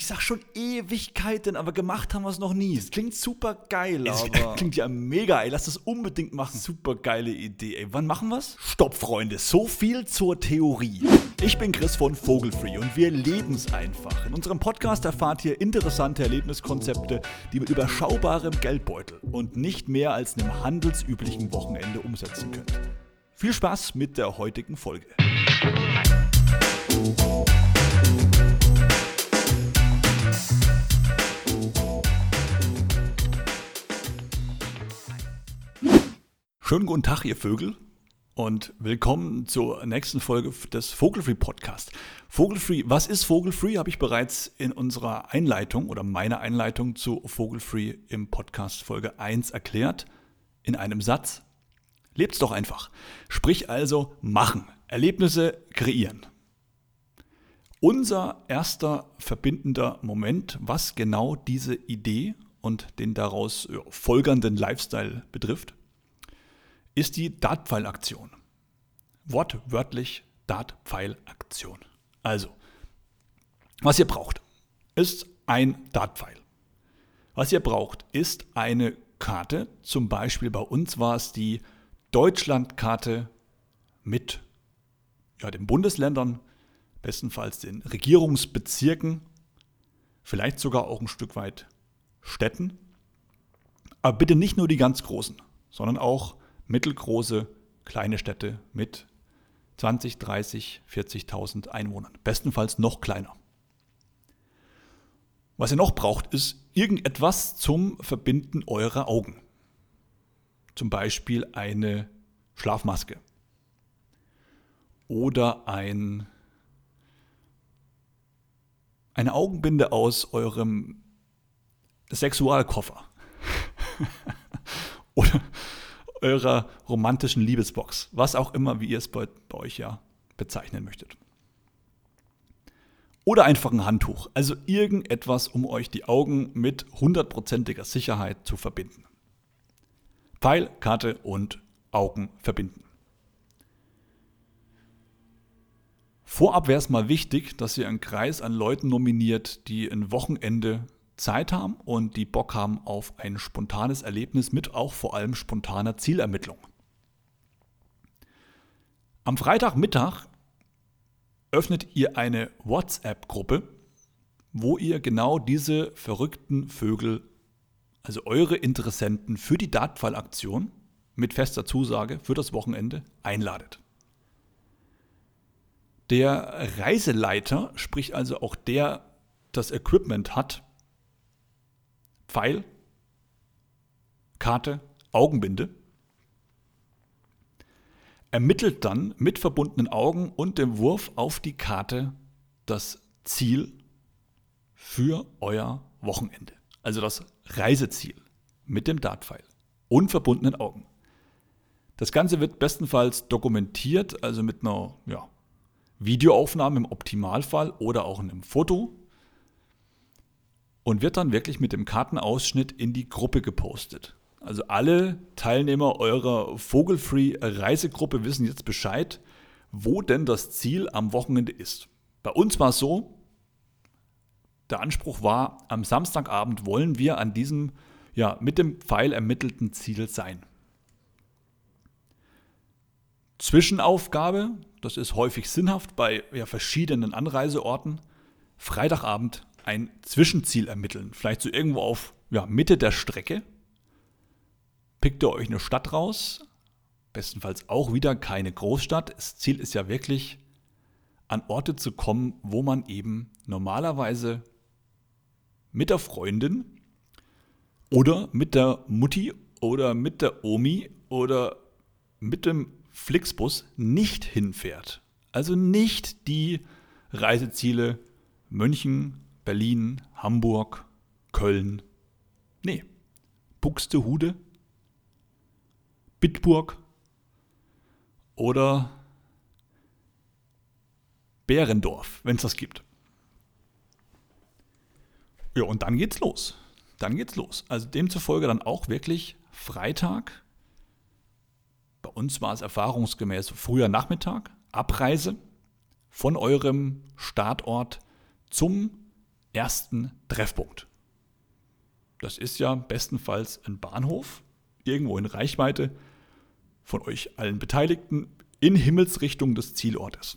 Ich sag schon Ewigkeiten, aber gemacht haben wir es noch nie. Es klingt super geil, aber... Klingt ja mega, ey. Lass das unbedingt machen. Super geile Idee, ey. Wann machen wir's? Stopp, Freunde. So viel zur Theorie. Ich bin Chris von Vogelfree und wir leben's einfach. In unserem Podcast erfahrt ihr interessante Erlebniskonzepte, die mit überschaubarem Geldbeutel und nicht mehr als einem handelsüblichen Wochenende umsetzen könnt. Viel Spaß mit der heutigen Folge. Schönen guten Tag, ihr Vögel, und willkommen zur nächsten Folge des Vogelfree Podcast. Vogelfree, was ist Vogelfree? Habe ich bereits in unserer Einleitung oder meiner Einleitung zu Vogelfree im Podcast Folge 1 erklärt. In einem Satz: Lebt's doch einfach. Sprich also machen, Erlebnisse kreieren. Unser erster verbindender Moment, was genau diese Idee und den daraus folgernden Lifestyle betrifft, ist die Dartpfeilaktion. Wortwörtlich Dartpfeilaktion. Also, was ihr braucht, ist ein Dartpfeil. Was ihr braucht, ist eine Karte. Zum Beispiel bei uns war es die Deutschlandkarte mit den Bundesländern, bestenfalls den Regierungsbezirken, vielleicht sogar auch ein Stück weit Städten. Aber bitte nicht nur die ganz großen, sondern auch mittelgroße, kleine Städte mit 20, 30, 40.000 Einwohnern. Bestenfalls noch kleiner. Was ihr noch braucht, ist irgendetwas zum Verbinden eurer Augen. Zum Beispiel eine Schlafmaske. Oder eine Augenbinde aus eurem Sexualkoffer. Oder eurer romantischen Liebesbox, was auch immer, wie ihr es bei euch ja bezeichnen möchtet. Oder einfach ein Handtuch, also irgendetwas, um euch die Augen mit 100%iger Sicherheit zu verbinden. Pfeil, Karte und Augen verbinden. Vorab wäre es mal wichtig, dass ihr einen Kreis an Leuten nominiert, die ein Wochenende Zeit haben und die Bock haben auf ein spontanes Erlebnis mit auch vor allem spontaner Zielermittlung. Am Freitagmittag öffnet ihr eine WhatsApp-Gruppe, wo ihr genau diese verrückten Vögel, also eure Interessenten für die Dartpfeilaktion mit fester Zusage für das Wochenende einladet. Der Reiseleiter, sprich also auch der das Equipment hat, Pfeil, Karte, Augenbinde, ermittelt dann mit verbundenen Augen und dem Wurf auf die Karte das Ziel für euer Wochenende. Also das Reiseziel mit dem Dartpfeil und verbundenen Augen. Das Ganze wird bestenfalls dokumentiert, also mit einer Videoaufnahme im Optimalfall oder auch einem Foto. Und wird dann wirklich mit dem Kartenausschnitt in die Gruppe gepostet. Also alle Teilnehmer eurer Vogelfree-Reisegruppe wissen jetzt Bescheid, wo denn das Ziel am Wochenende ist. Bei uns war es so, der Anspruch war, am Samstagabend wollen wir an diesem mit dem Pfeil ermittelten Ziel sein. Zwischenaufgabe, das ist häufig sinnhaft bei verschiedenen Anreiseorten, Freitagabend ein Zwischenziel ermitteln. Vielleicht so irgendwo auf Mitte der Strecke. Pickt ihr euch eine Stadt raus. Bestenfalls auch wieder keine Großstadt. Das Ziel ist ja wirklich, an Orte zu kommen, wo man eben normalerweise mit der Freundin oder mit der Mutti oder mit der Omi oder mit dem Flixbus nicht hinfährt. Also nicht die Reiseziele München, Berlin, Hamburg, Köln. Nee, Buxtehude, Bitburg oder Bärendorf, wenn es das gibt. Ja, und dann geht's los. Also demzufolge dann auch wirklich Freitag. Bei uns war es erfahrungsgemäß früher Nachmittag, Abreise von eurem Startort zum ersten Treffpunkt. Das ist ja bestenfalls ein Bahnhof, irgendwo in Reichweite von euch allen Beteiligten in Himmelsrichtung des Zielortes.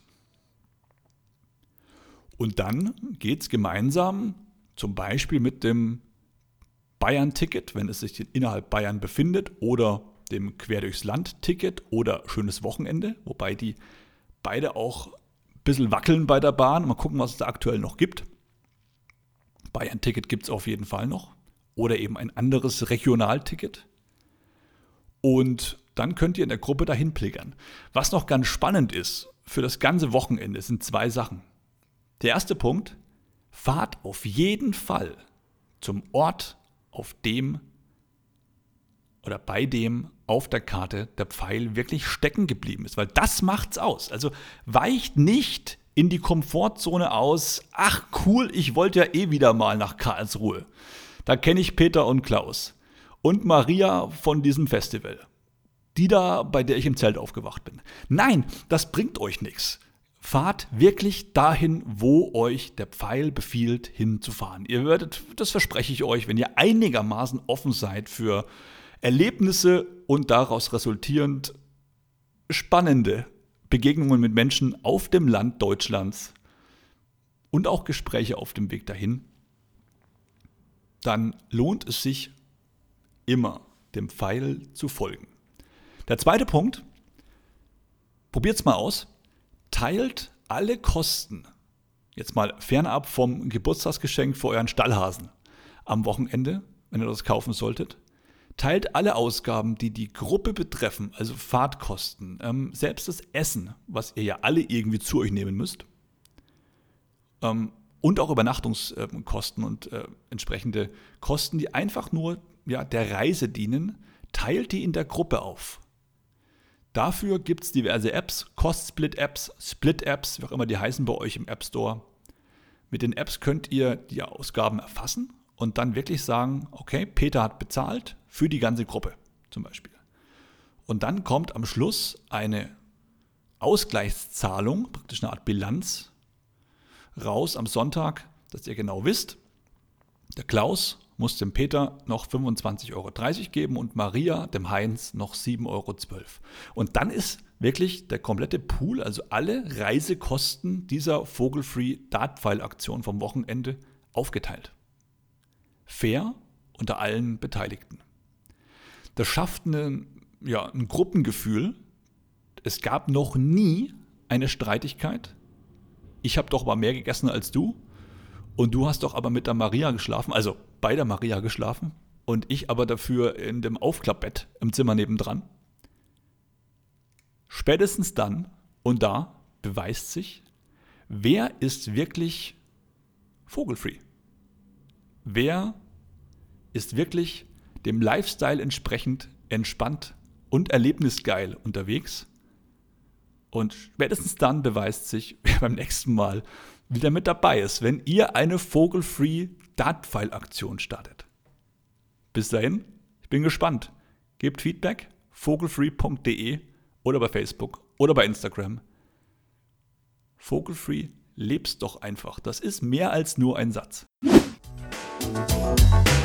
Und dann geht es gemeinsam zum Beispiel mit dem Bayern-Ticket, wenn es sich innerhalb Bayern befindet, oder dem Quer durchs Land-Ticket oder Schönes Wochenende, wobei die beide auch ein bisschen wackeln bei der Bahn. Mal gucken, was es da aktuell noch gibt. Bayern-Ticket gibt es auf jeden Fall noch. Oder eben ein anderes Regionalticket. Und dann könnt ihr in der Gruppe dahin pilgern. Was noch ganz spannend ist für das ganze Wochenende, sind 2 Sachen. Der erste Punkt: Fahrt auf jeden Fall zum Ort, auf dem oder bei dem auf der Karte der Pfeil wirklich stecken geblieben ist, weil das macht's aus. Also weicht nicht in die Komfortzone aus. Ach cool, ich wollte ja eh wieder mal nach Karlsruhe. Da kenne ich Peter und Klaus und Maria von diesem Festival. Die da, bei der ich im Zelt aufgewacht bin. Nein, das bringt euch nichts. Fahrt wirklich dahin, wo euch der Pfeil befiehlt, hinzufahren. Ihr werdet, das verspreche ich euch, wenn ihr einigermaßen offen seid für Erlebnisse und daraus resultierend spannende Begegnungen mit Menschen auf dem Land Deutschlands und auch Gespräche auf dem Weg dahin, dann lohnt es sich immer, dem Pfeil zu folgen. Der zweite Punkt: Probiert es mal aus. Teilt alle Kosten, jetzt mal fernab vom Geburtstagsgeschenk für euren Stallhasen am Wochenende, wenn ihr das kaufen solltet. Teilt alle Ausgaben, die die Gruppe betreffen, also Fahrtkosten, selbst das Essen, was ihr ja alle irgendwie zu euch nehmen müsst, und auch Übernachtungskosten und entsprechende Kosten, die einfach nur der Reise dienen, teilt die in der Gruppe auf. Dafür gibt es diverse Apps, Cost-Split-Apps, Split-Apps, wie auch immer die heißen bei euch im App Store. Mit den Apps könnt ihr die Ausgaben erfassen und dann wirklich sagen, okay, Peter hat bezahlt für die ganze Gruppe zum Beispiel. Und dann kommt am Schluss eine Ausgleichszahlung, praktisch eine Art Bilanz, raus am Sonntag, dass ihr genau wisst, der Klaus muss dem Peter noch 25,30 € geben und Maria, dem Heinz, noch 7,12 €. Und dann ist wirklich der komplette Pool, also alle Reisekosten dieser Vogelfree-Dartpfeil-Aktion vom Wochenende aufgeteilt. Fair unter allen Beteiligten. Das schafft ein Gruppengefühl. Es gab noch nie eine Streitigkeit. Ich habe doch mal mehr gegessen als du. Und du hast doch aber mit der Maria geschlafen, also bei der Maria geschlafen und ich aber dafür in dem Aufklappbett im Zimmer nebendran. Spätestens dann und da beweist sich, wer ist wirklich vogelfree? Wer ist wirklich dem Lifestyle entsprechend entspannt und erlebnisgeil unterwegs? Und spätestens dann beweist sich, wer beim nächsten Mal wieder mit dabei ist, wenn ihr eine Vogelfree-Dartpfeil-Aktion startet. Bis dahin, ich bin gespannt. Gebt Feedback, vogelfree.de oder bei Facebook oder bei Instagram. Vogelfree, lebst doch einfach. Das ist mehr als nur ein Satz.